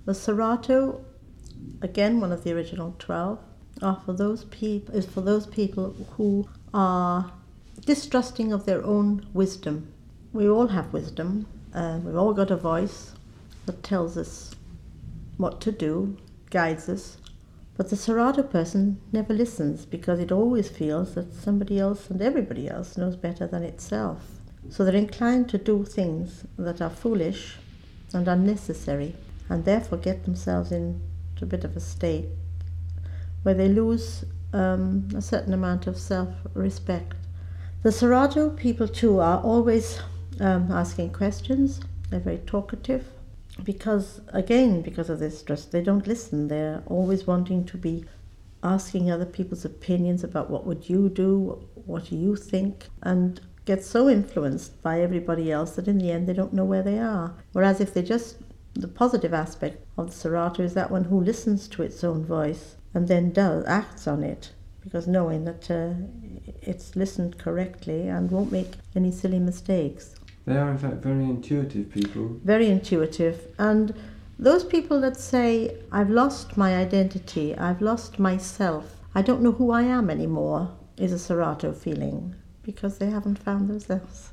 The Serato, again one of the original 12, is for those people who are distrusting of their own wisdom. We all have wisdom. We've all got a voice that tells us what to do, guides us. But the Serato person never listens because it always feels that somebody else and everybody else knows better than itself. So they're inclined to do things that are foolish and unnecessary, and therefore get themselves into a bit of a state where they lose a certain amount of self-respect. The Serato people too are always asking questions. They're very talkative because of this stress, they don't listen. They're always wanting to be asking other people's opinions about what would you do, what do you think, and get so influenced by everybody else that in the end they don't know where they are. Whereas if the positive aspect of the Serato is that one who listens to its own voice and then acts on it, because knowing that it's listened correctly and won't make any silly mistakes. They are in fact very intuitive people. Very intuitive. And those people that say, I've lost my identity, I've lost myself, I don't know who I am anymore, is a Serato feeling, because they haven't found themselves.